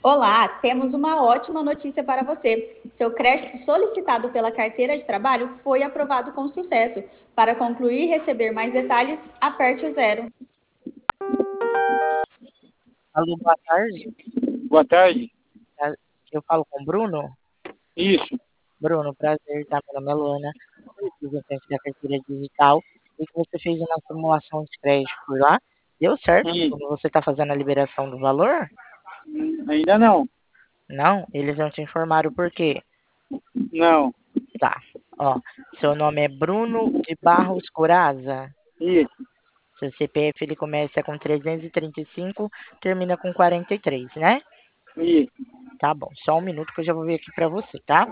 Olá, temos uma ótima notícia para você. Seu crédito solicitado pela carteira de trabalho foi aprovado com sucesso. Para concluir e receber mais detalhes, aperte o zero. Alô, boa tarde. Boa tarde. Eu falo com o Bruno. Isso. Bruno, prazer, tá? Meu nome é Luana, representante da carteira digital. E que você fez uma simulação de crédito por lá. Deu certo? Você está fazendo a liberação do valor? Ainda não. Não? Eles não te informaram por quê? Não. Tá. Ó, seu nome é Bruno de Barros Coraza. Isso. Seu CPF ele começa com 335, termina com 43, né? Isso. Tá bom. Só um minuto que eu já vou ver aqui para você, tá?